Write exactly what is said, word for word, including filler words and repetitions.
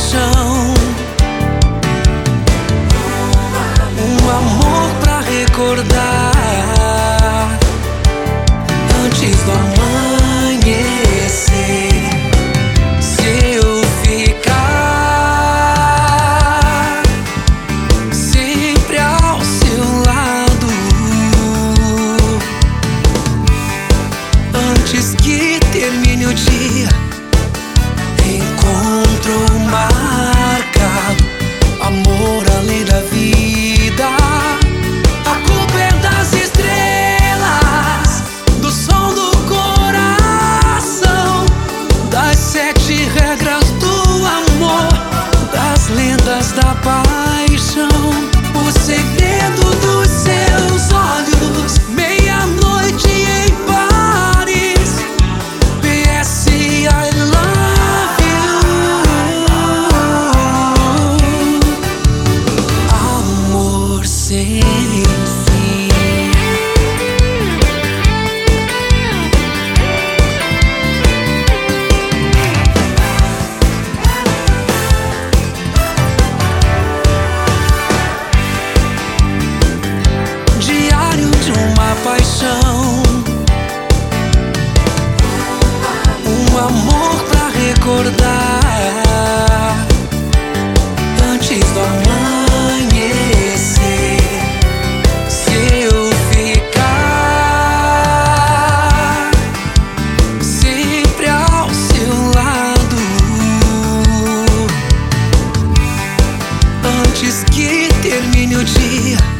paixão, um amor pra recordar antes do amanhecer. Se eu ficar sempre ao seu lado, antes que termine o dia, encontro marcado, amor além da vida. A culpa é das estrelas, do som do coração, das sete regras do amor, das lendas da paixão. O segredo dos seus olhos, meia-noite em Paris. P S I love you. Amor sem fim. Diário de uma paixão, um amor pra recordar antes do amanhecer. Se eu ficar sempre ao seu lado, antes que termine o dia,